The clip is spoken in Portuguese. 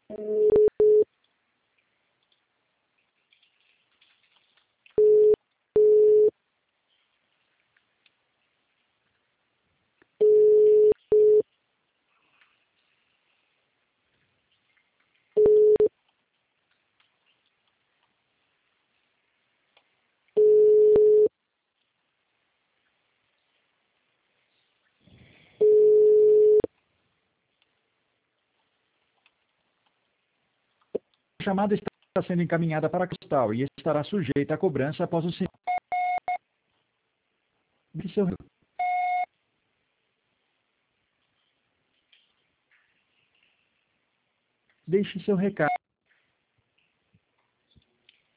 A chamada está sendo encaminhada para a Cristal e estará sujeita à cobrança após o sinal. Deixe seu recado.